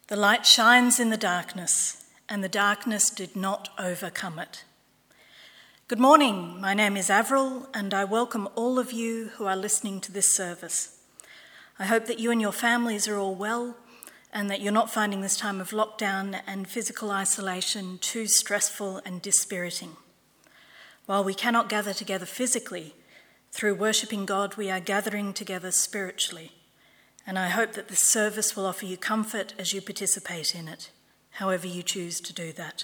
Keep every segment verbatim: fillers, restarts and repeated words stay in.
The light shines in the darkness, and the darkness did not overcome it. Good morning, my name is Avril, and I welcome all of you who are listening to this service. I hope that you and your families are all well, and that you're not finding this time of lockdown and physical isolation too stressful and dispiriting. While we cannot gather together physically, through worshipping God, we are gathering together spiritually. And I hope that this service will offer you comfort as you participate in it, however you choose to do that.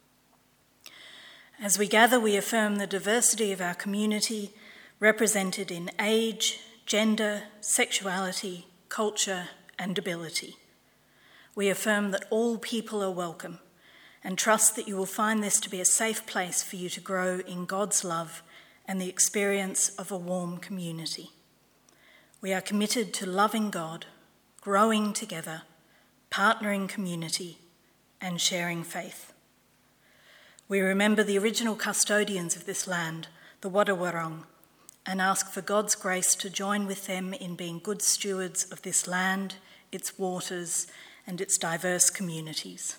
As we gather, we affirm the diversity of our community, represented in age, gender, sexuality, culture, and ability. We affirm that all people are welcome and trust that you will find this to be a safe place for you to grow in God's love and the experience of a warm community. We are committed to loving God, growing together, partnering community, and sharing faith. We remember the original custodians of this land, the Wadawurrung, and ask for God's grace to join with them in being good stewards of this land, its waters, and its diverse communities.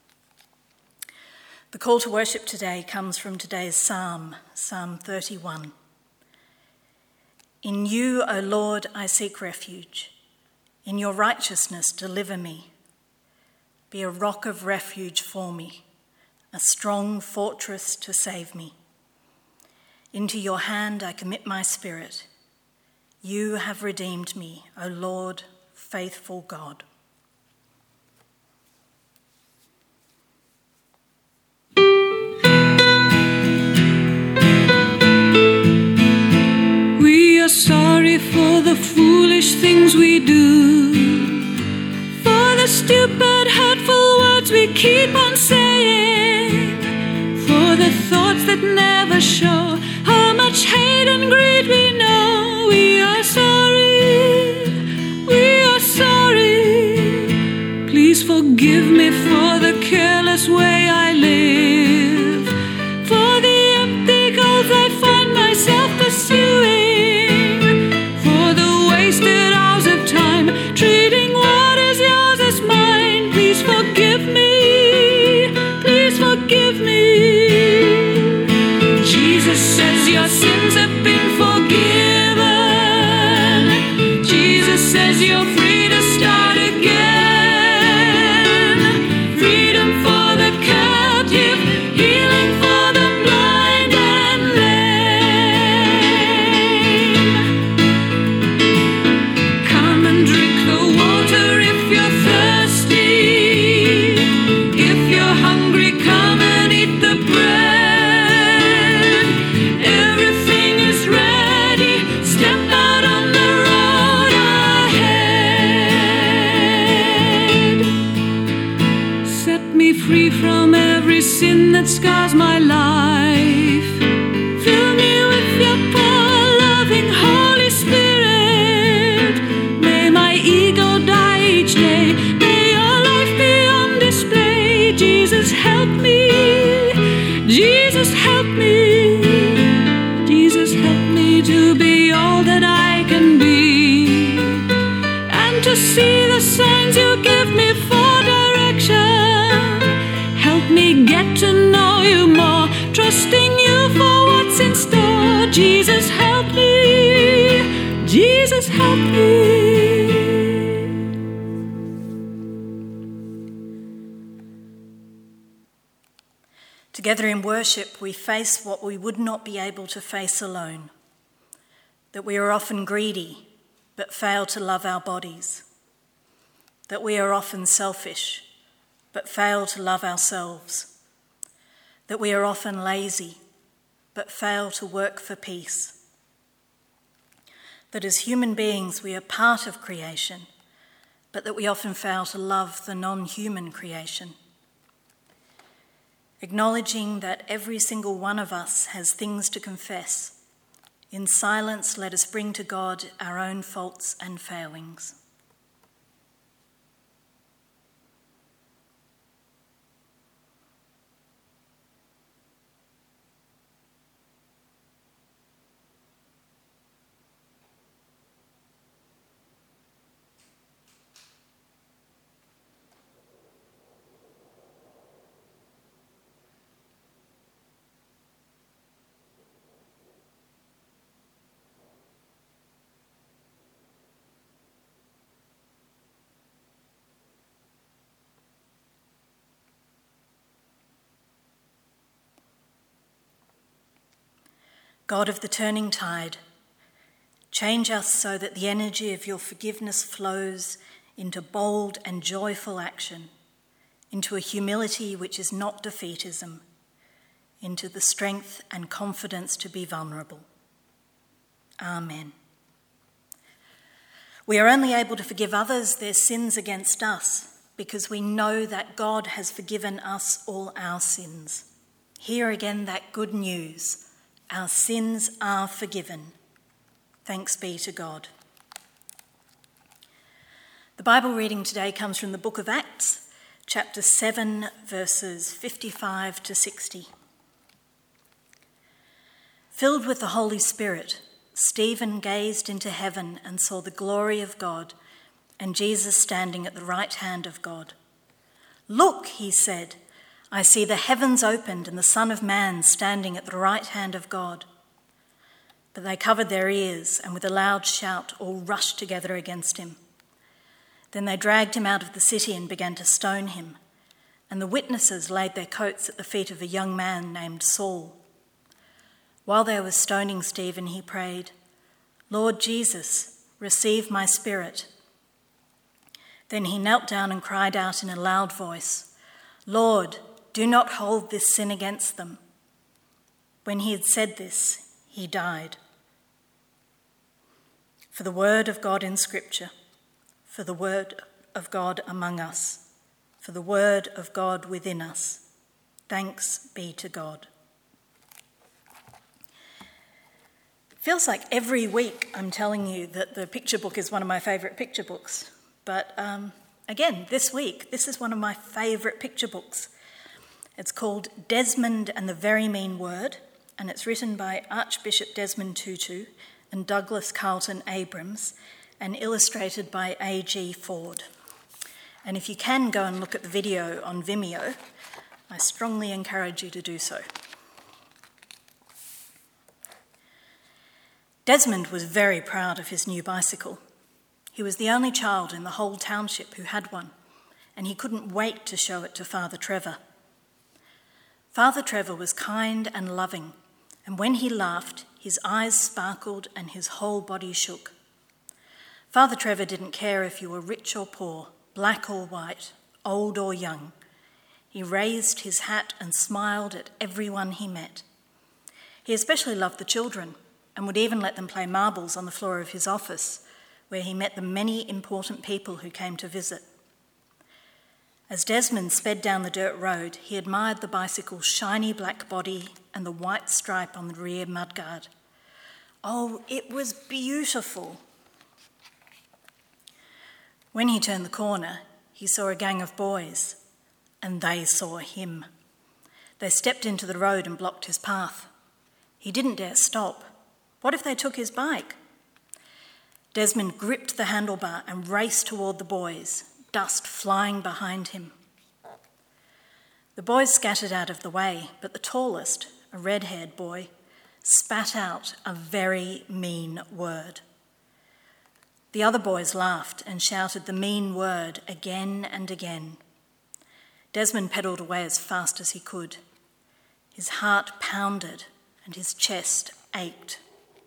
The call to worship today comes from today's Psalm, Psalm thirty-one. In you, O Lord, I seek refuge. In your righteousness, deliver me. Be a rock of refuge for me, a strong fortress to save me. Into your hand I commit my spirit. You have redeemed me, O Lord, faithful God. Sorry for the foolish things we do, for the stupid, hurtful words we keep on saying, for the thoughts that never show how much hate and greed we know. We are sorry, we are sorry. Please forgive me for the careless way I live, for the empty goals I find myself pursuing, wasted hours of time, treating what is yours as mine. Please forgive me, please forgive me. Jesus says your sins have been forgiven. Jesus says you're free to start again. Freedom for the captive, healing for the blind and lame. Drink the water if you're thirsty. If you're hungry, come and eat the bread. Everything is ready. Step out on the road ahead. Set me free from every sin that scars my life. Fill me with your power, loving Holy Spirit. Ego die each day. May your life be on display. Jesus, help me. Jesus, help me. Jesus, help me to be all that I can be, and to see the signs you give me for direction. Help me get to know you more, trusting you for what's in store. Jesus, help me. Jesus, help me. Together in worship, we face what we would not be able to face alone. That we are often greedy, but fail to love our bodies. That we are often selfish, but fail to love ourselves. That we are often lazy, but fail to work for peace. That as human beings, we are part of creation, but that we often fail to love the non-human creation. Acknowledging that every single one of us has things to confess, in silence let us bring to God our own faults and failings. God of the turning tide, change us so that the energy of your forgiveness flows into bold and joyful action, into a humility which is not defeatism, into the strength and confidence to be vulnerable. Amen. We are only able to forgive others their sins against us because we know that God has forgiven us all our sins. Hear again that good news. Our sins are forgiven. Thanks be to God. The Bible reading today comes from the book of Acts, chapter seven, verses fifty-five to sixty. Filled with the Holy Spirit, Stephen gazed into heaven and saw the glory of God and Jesus standing at the right hand of God. "Look," he said, "I see the heavens opened and the Son of Man standing at the right hand of God." But they covered their ears and with a loud shout all rushed together against him. Then they dragged him out of the city and began to stone him, and the witnesses laid their coats at the feet of a young man named Saul. While they were stoning Stephen, he prayed, "Lord Jesus, receive my spirit." Then he knelt down and cried out in a loud voice, "Lord, do not hold this sin against them." When he had said this, he died. For the word of God in Scripture, for the word of God among us, for the word of God within us. Thanks be to God. Feels like every week I'm telling you that the picture book is one of my favourite picture books. But um, again, this week, this is one of my favourite picture books. It's called Desmond and the Very Mean Word, and it's written by Archbishop Desmond Tutu and Douglas Carlton Abrams, and illustrated by A G Ford. And if you can go and look at the video on Vimeo, I strongly encourage you to do so. Desmond was very proud of his new bicycle. He was the only child in the whole township who had one, and he couldn't wait to show it to Father Trevor. Father Trevor was kind and loving, and when he laughed, his eyes sparkled and his whole body shook. Father Trevor didn't care if you were rich or poor, black or white, old or young. He raised his hat and smiled at everyone he met. He especially loved the children and would even let them play marbles on the floor of his office, where he met the many important people who came to visit. As Desmond sped down the dirt road, he admired the bicycle's shiny black body and the white stripe on the rear mudguard. Oh, it was beautiful. When he turned the corner, he saw a gang of boys, and they saw him. They stepped into the road and blocked his path. He didn't dare stop. What if they took his bike? Desmond gripped the handlebar and raced toward the boys, dust flying behind him. The boys scattered out of the way, but the tallest, a red-haired boy, spat out a very mean word. The other boys laughed and shouted the mean word again and again. Desmond pedalled away as fast as he could. His heart pounded and his chest ached.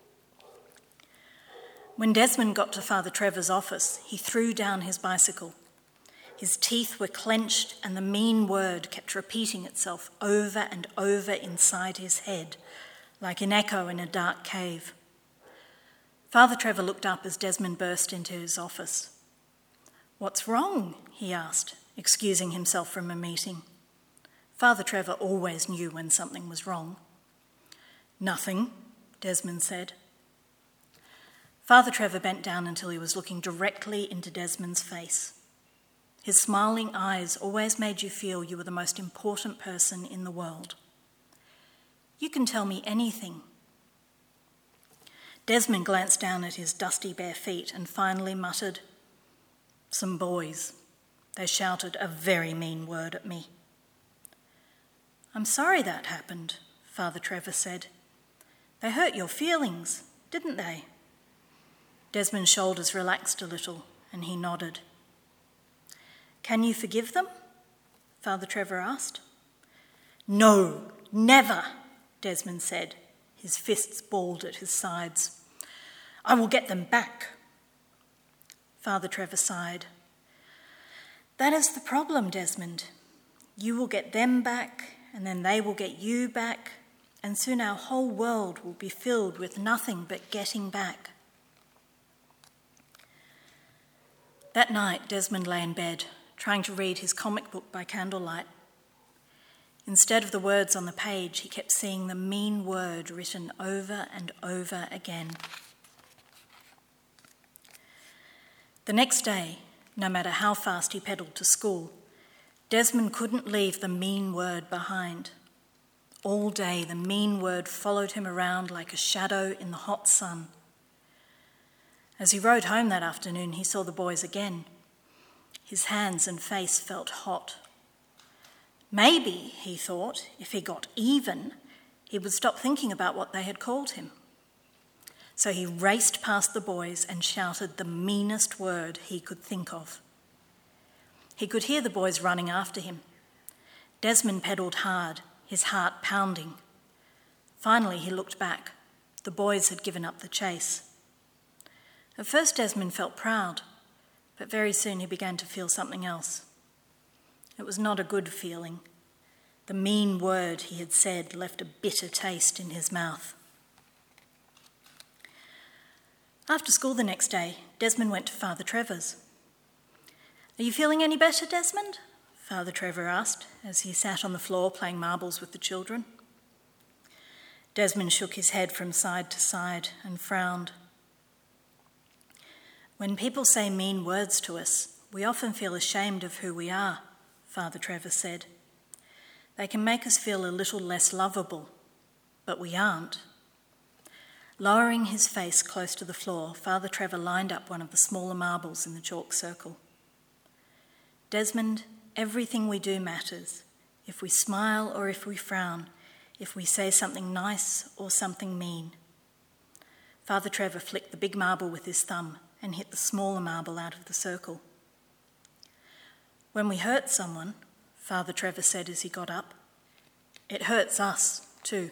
When Desmond got to Father Trevor's office, he threw down his bicycle. His teeth were clenched and the mean word kept repeating itself over and over inside his head, like an echo in a dark cave. Father Trevor looked up as Desmond burst into his office. "What's wrong?" he asked, excusing himself from a meeting. Father Trevor always knew when something was wrong. "Nothing," Desmond said. Father Trevor bent down until he was looking directly into Desmond's face. His smiling eyes always made you feel you were the most important person in the world. "You can tell me anything." Desmond glanced down at his dusty bare feet and finally muttered, "Some boys. They shouted a very mean word at me." "I'm sorry that happened," Father Trevor said. "They hurt your feelings, didn't they?" Desmond's shoulders relaxed a little and he nodded. "Can you forgive them?" Father Trevor asked. "No, never," Desmond said. his fists balled at his sides. "I will get them back." Father Trevor sighed. "That is the problem, Desmond. You will get them back, and then they will get you back, and soon our whole world will be filled with nothing but getting back." That night, Desmond lay in bed, trying to read his comic book by candlelight. Instead of the words on the page, he kept seeing the mean word written over and over again. The next day, no matter how fast he pedalled to school, Desmond couldn't leave the mean word behind. All day, the mean word followed him around like a shadow in the hot sun. As he rode home that afternoon, he saw the boys again. His hands and face felt hot. Maybe, he thought, if he got even, he would stop thinking about what they had called him. So he raced past the boys and shouted the meanest word he could think of. He could hear the boys running after him. Desmond pedalled hard, his heart pounding. Finally, he looked back. The boys had given up the chase. At first, Desmond felt proud, but very soon he began to feel something else. It was not a good feeling. The mean word he had said left a bitter taste in his mouth. After school the next day, Desmond went to Father Trevor's. "Are you feeling any better, Desmond?" Father Trevor asked as he sat on the floor playing marbles with the children. Desmond shook his head from side to side and frowned. "When people say mean words to us, we often feel ashamed of who we are," Father Trevor said. "They can make us feel a little less lovable, but we aren't." Lowering his face close to the floor, Father Trevor lined up one of the smaller marbles in the chalk circle. "Desmond, everything we do matters. If we smile or if we frown, if we say something nice or something mean." Father Trevor flicked the big marble with his thumb and hit the smaller marble out of the circle. "When we hurt someone," Father Trevor said as he got up, "it hurts us too."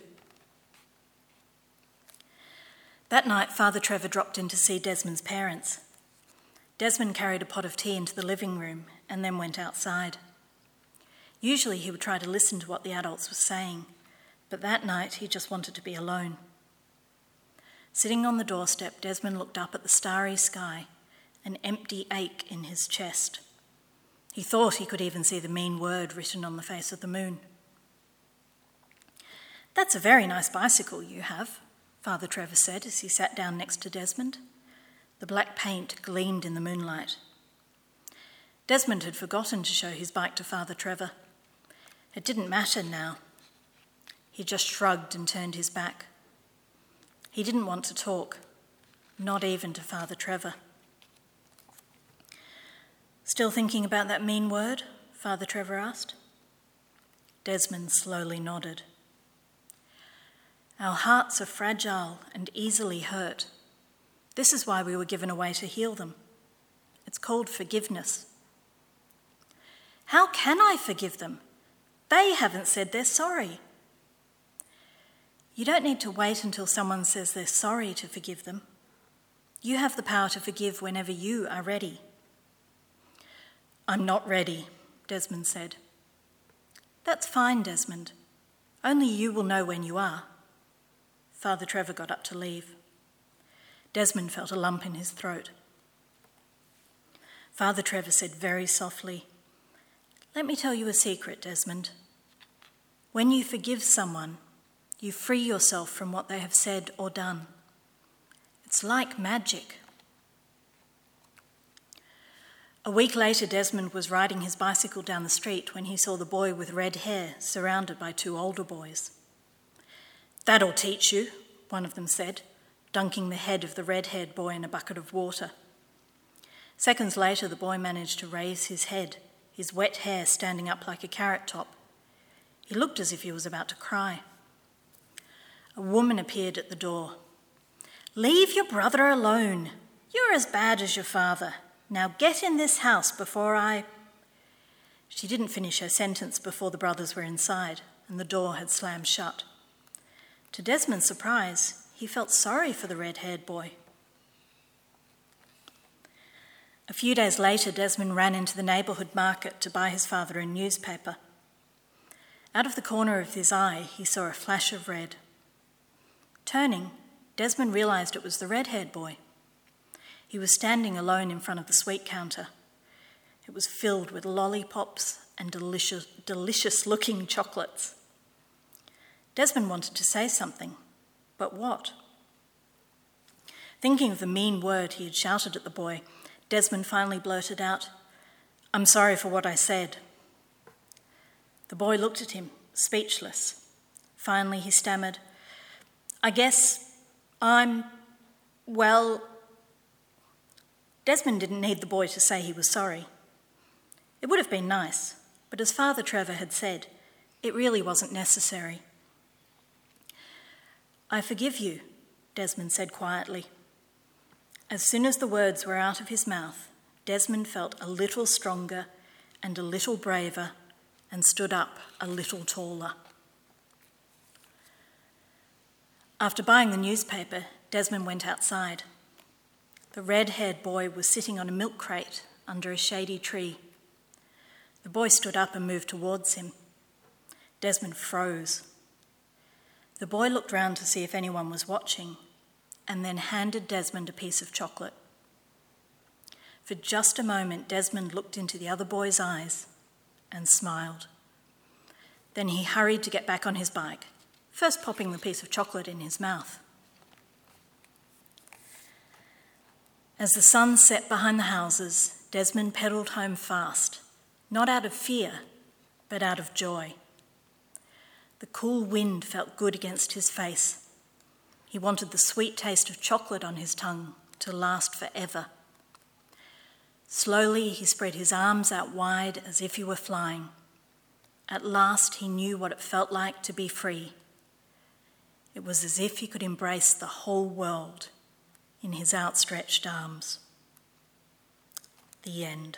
That night, Father Trevor dropped in to see Desmond's parents. Desmond carried a pot of tea into the living room and then went outside. Usually he would try to listen to what the adults were saying, but that night he just wanted to be alone. Sitting on the doorstep, Desmond looked up at the starry sky, an empty ache in his chest. He thought he could even see the mean word written on the face of the moon. "That's a very nice bicycle you have," Father Trevor said as he sat down next to Desmond. The black paint gleamed in the moonlight. Desmond had forgotten to show his bike to Father Trevor. It didn't matter now. He just shrugged and turned his back. He didn't want to talk, not even to Father Trevor. "Still thinking about that mean word?" Father Trevor asked. Desmond slowly nodded. "Our hearts are fragile and easily hurt. This is why we were given a way to heal them. It's called forgiveness." "How can I forgive them? They haven't said they're sorry." "You don't need to wait until someone says they're sorry to forgive them. You have the power to forgive whenever you are ready." "I'm not ready," Desmond said. "That's fine, Desmond. Only you will know when you are." Father Trevor got up to leave. Desmond felt a lump in his throat. Father Trevor said very softly, "Let me tell you a secret, Desmond. When you forgive someone, you free yourself from what they have said or done. It's like magic." A week later, Desmond was riding his bicycle down the street when he saw the boy with red hair surrounded by two older boys. "That'll teach you," one of them said, dunking the head of the red-haired boy in a bucket of water. Seconds later, the boy managed to raise his head, his wet hair standing up like a carrot top. He looked as if he was about to cry. A woman appeared at the door. "Leave your brother alone. You're as bad as your father. Now get in this house before I..." She didn't finish her sentence before the brothers were inside and the door had slammed shut. To Desmond's surprise, he felt sorry for the red-haired boy. A few days later, Desmond ran into the neighbourhood market to buy his father a newspaper. Out of the corner of his eye, he saw a flash of red. Turning, Desmond realised it was the red-haired boy. He was standing alone in front of the sweet counter. It was filled with lollipops and delicious, delicious-looking chocolates. Desmond wanted to say something, but what? Thinking of the mean word he had shouted at the boy, Desmond finally blurted out, "I'm sorry for what I said." The boy looked at him, speechless. Finally he stammered, "I guess I'm, well..." Desmond didn't need the boy to say he was sorry. It would have been nice, but as Father Trevor had said, it really wasn't necessary. "I forgive you," Desmond said quietly. As soon as the words were out of his mouth, Desmond felt a little stronger and a little braver and stood up a little taller. After buying the newspaper, Desmond went outside. The red-haired boy was sitting on a milk crate under a shady tree. The boy stood up and moved towards him. Desmond froze. The boy looked round to see if anyone was watching, and then handed Desmond a piece of chocolate. For just a moment, Desmond looked into the other boy's eyes and smiled. Then he hurried to get back on his bike, first popping the piece of chocolate in his mouth. As the sun set behind the houses, Desmond pedalled home fast, not out of fear, but out of joy. The cool wind felt good against his face. He wanted the sweet taste of chocolate on his tongue to last forever. Slowly he spread his arms out wide as if he were flying. At last he knew what it felt like to be free. It was as if he could embrace the whole world in his outstretched arms. The end.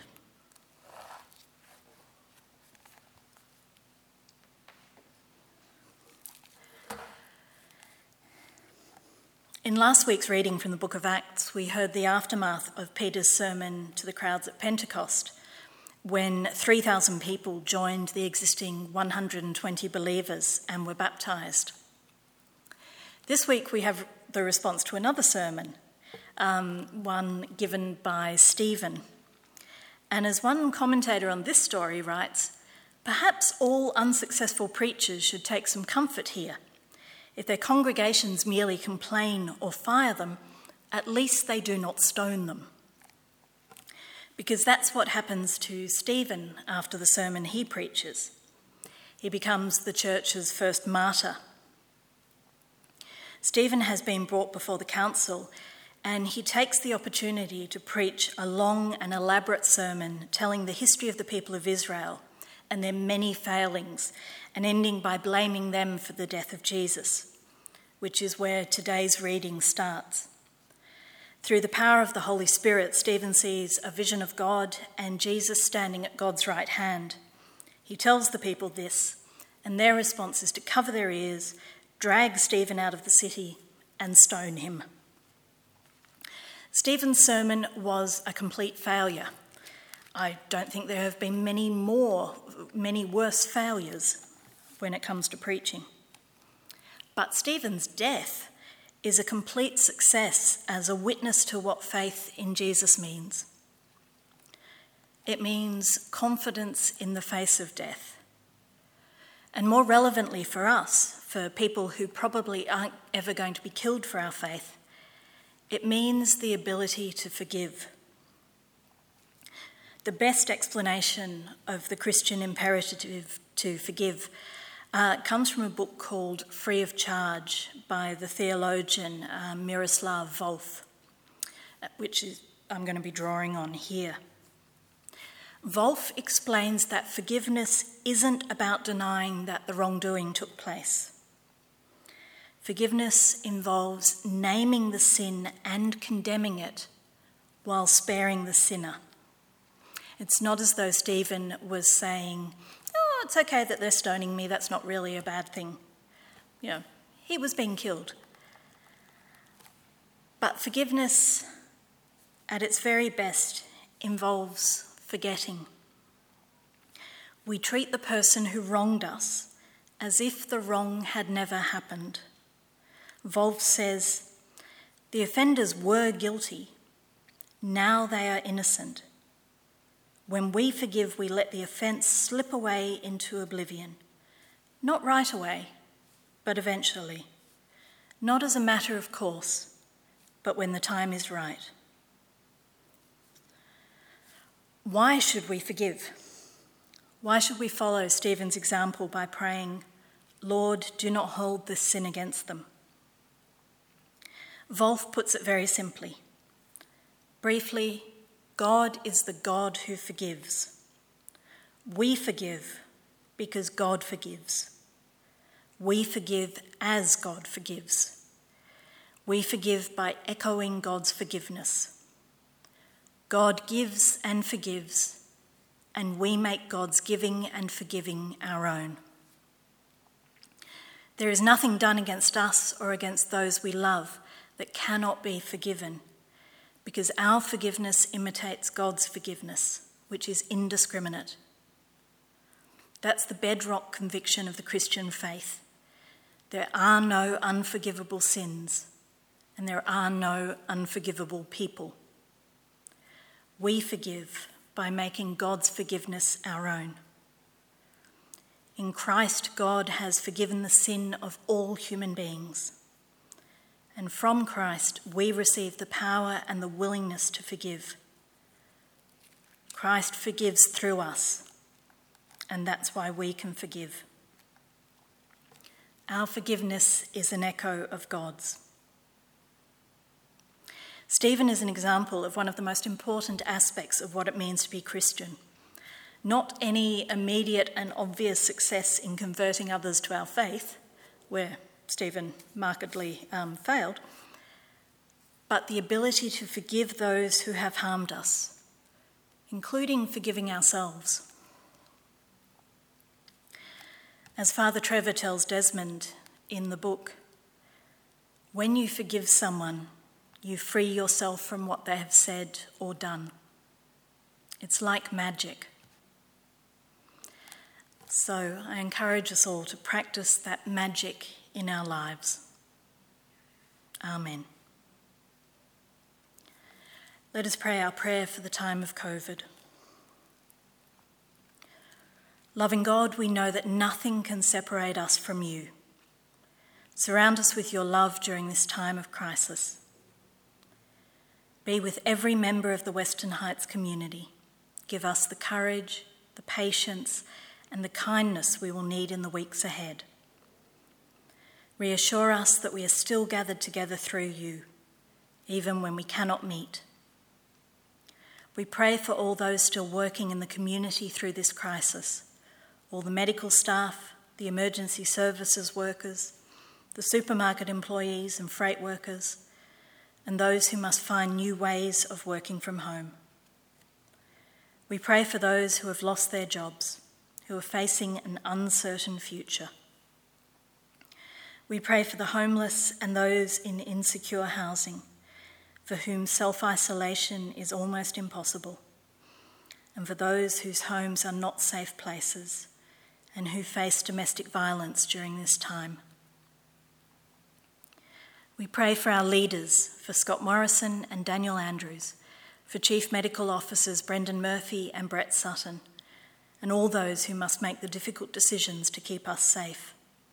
In last week's reading from the book of Acts, we heard the aftermath of Peter's sermon to the crowds at Pentecost, when three thousand people joined the existing one hundred twenty believers and were baptised. This week we have the response to another sermon, um, one given by Stephen. And as one commentator on this story writes, perhaps all unsuccessful preachers should take some comfort here. If their congregations merely complain or fire them, at least they do not stone them. Because that's what happens to Stephen after the sermon he preaches. He becomes the church's first martyr. Stephen has been brought before the council, and he takes the opportunity to preach a long and elaborate sermon telling the history of the people of Israel and their many failings, and ending by blaming them for the death of Jesus, which is where today's reading starts. Through the power of the Holy Spirit, Stephen sees a vision of God and Jesus standing at God's right hand. He tells the people this, and their response is to cover their ears, drag Stephen out of the city, and stone him. Stephen's sermon was a complete failure. I don't think there have been many more, many worse failures when it comes to preaching. But Stephen's death is a complete success as a witness to what faith in Jesus means. It means confidence in the face of death. And more relevantly for us, for people who probably aren't ever going to be killed for our faith, it means the ability to forgive. The best explanation of the Christian imperative to forgive uh, comes from a book called Free of Charge by the theologian uh, Miroslav Volf, which is, I'm going to be drawing on here. Volf explains that forgiveness isn't about denying that the wrongdoing took place. Forgiveness involves naming the sin and condemning it while sparing the sinner. It's not as though Stephen was saying, oh, it's okay that they're stoning me, that's not really a bad thing. You know, He was being killed. But forgiveness, at its very best, involves forgetting. We treat the person who wronged us as if the wrong had never happened. Wolf says, "The offenders were guilty. Now they are innocent. When we forgive, we let the offence slip away into oblivion. Not right away, but eventually. Not as a matter of course, but when the time is right." Why should we forgive? Why should we follow Stephen's example by praying, "Lord, do not hold this sin against them"? Wolf puts it very simply. Briefly, God is the God who forgives. We forgive because God forgives. We forgive as God forgives. We forgive by echoing God's forgiveness. God gives and forgives, and we make God's giving and forgiving our own. There is nothing done against us or against those we love that cannot be forgiven, because our forgiveness imitates God's forgiveness, which is indiscriminate. That's the bedrock conviction of the Christian faith. There are no unforgivable sins, and there are no unforgivable people. We forgive by making God's forgiveness our own. In Christ, God has forgiven the sin of all human beings. And from Christ, we receive the power and the willingness to forgive. Christ forgives through us, and that's why we can forgive. Our forgiveness is an echo of God's. Stephen is an example of one of the most important aspects of what it means to be Christian. Not any immediate and obvious success in converting others to our faith, where Stephen markedly um, failed, but the ability to forgive those who have harmed us, including forgiving ourselves. As Father Trevor tells Desmond in the book, when you forgive someone, you free yourself from what they have said or done. It's like magic. So I encourage us all to practice that magic in our lives. Amen. Let us pray our prayer for the time of COVID. Loving God, we know that nothing can separate us from you. Surround us with your love during this time of crisis. Be with every member of the Western Heights community. Give us the courage, the patience, and the kindness we will need in the weeks ahead. Reassure us that we are still gathered together through you, even when we cannot meet. We pray for all those still working in the community through this crisis, all the medical staff, the emergency services workers, the supermarket employees and freight workers, and those who must find new ways of working from home. We pray for those who have lost their jobs, who are facing an uncertain future. We pray for the homeless and those in insecure housing, for whom self-isolation is almost impossible, and for those whose homes are not safe places and who face domestic violence during this time. We pray for our leaders, for Scott Morrison and Daniel Andrews, for Chief Medical Officers Brendan Murphy and Brett Sutton, and all those who must make the difficult decisions to keep us safe.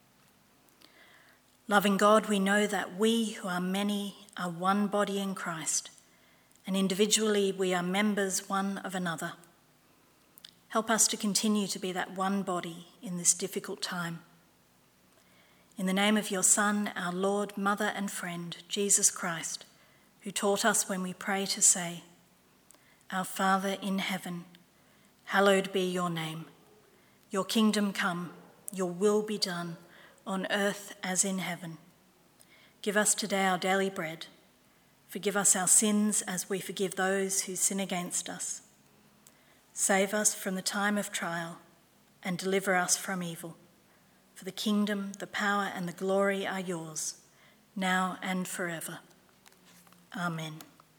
Loving God, we know that we, who are many, are one body in Christ, and individually we are members one of another. Help us to continue to be that one body in this difficult time. In the name of your Son, our Lord, Mother and friend, Jesus Christ, who taught us when we pray to say, Our Father in heaven, hallowed be your name. Your kingdom come, your will be done, on earth as in heaven. Give us today our daily bread. Forgive us our sins as we forgive those who sin against us. Save us from the time of trial and deliver us from evil. For the kingdom, the power and the glory are yours, now and forever. Amen.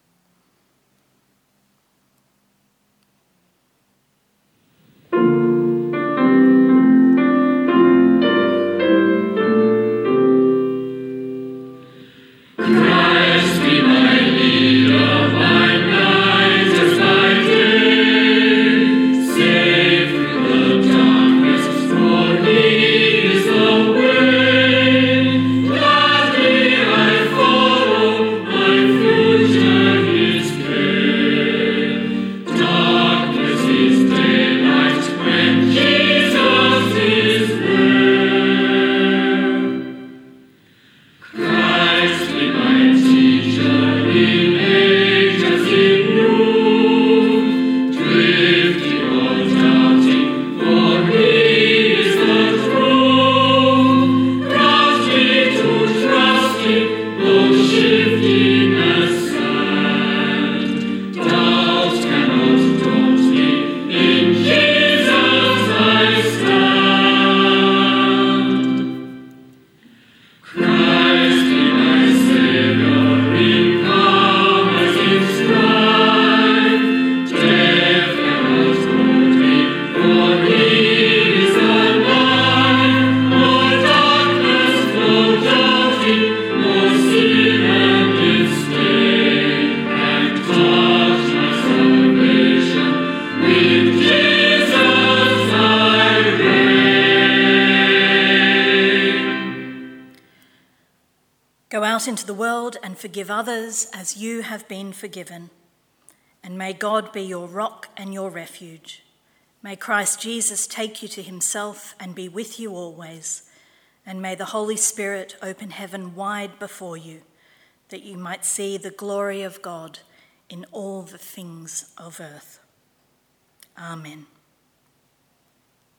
Go out into the world and forgive others as you have been forgiven. And may God be your rock and your refuge. May Christ Jesus take you to himself and be with you always. And may the Holy Spirit open heaven wide before you, that you might see the glory of God in all the things of earth. Amen.